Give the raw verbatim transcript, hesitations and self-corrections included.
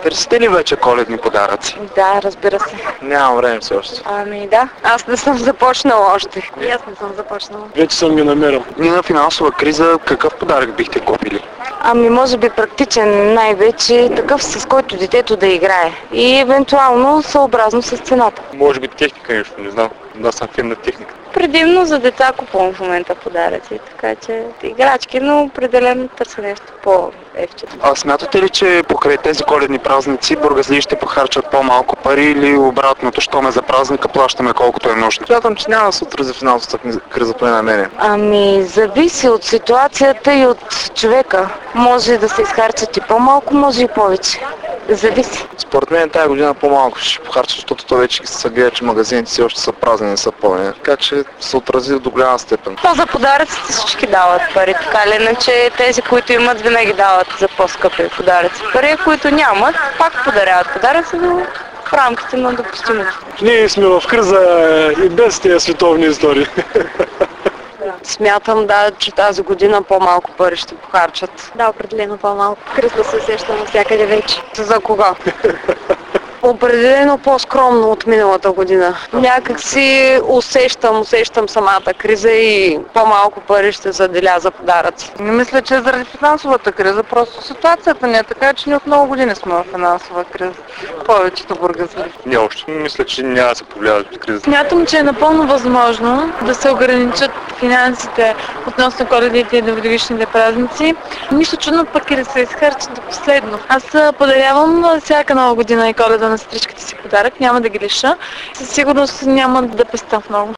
Търсите ли вече коледни подаръци? Да, разбира се. Нямам време все още. Ами да, аз не съм започнала още. И аз не съм започнала. Вече съм ги намерил. Ние на финансова криза какъв подарък бихте купили? Ами може би практичен, най-вече такъв, с който детето да играе. И евентуално съобразно с цената. Може би техника нещо, не знам. Да, съм фен на техника. Предимно за деца купувам в момента подаръци, така че играчки, но определено търся нещо по-евтино. А смятате ли, че покрай тези коледни празници бургазлии ще похарчат по-малко пари или обратното, що ме за празника плащаме колкото е нужно? Смятам, че няма да се отрази финансовата криза поне на мене. Ами зависи от ситуацията и от човека. Може да се изхарчат и по-малко, може и повече. Зависи. Според мен тази година по-малко ще похарчат, защото то вече се гледа, че магазините си още са празни, не са пълни. Така че се отрази до голяма степен. То за подаръците всички дават пари, така ли, иначе тези, които имат, винаги дават за по-скъпи подаръци. Пари, които нямат, пак подаряват подаръци, но в рамките на допустимото. Ние сме в криза и без тези световни истории. Смятам, да, че тази година по-малко пари ще похарчат. Да, определено по-малко. Криза се усеща навсякъде вече. За кога? Определено по-скромно от миналата година. Някак си усещам, усещам самата криза и по-малко пари ще заделя за подаръци. Не мисля, че е заради финансовата криза, просто ситуацията не е така, че ние от много години сме в финансова криза. Повечето бургазли. Не още. Мисля, че няма да се повлияват от кризата. Смятам, че е напълно възможно да се ограничат финансите относно коледните и новогодишните празници. Нищо чудно пък и да се изхарчат до последно. Аз подарявам всяка нова година и Коледа на сестричките си подарък, няма да ги лиша. Със сигурност няма да пестя много.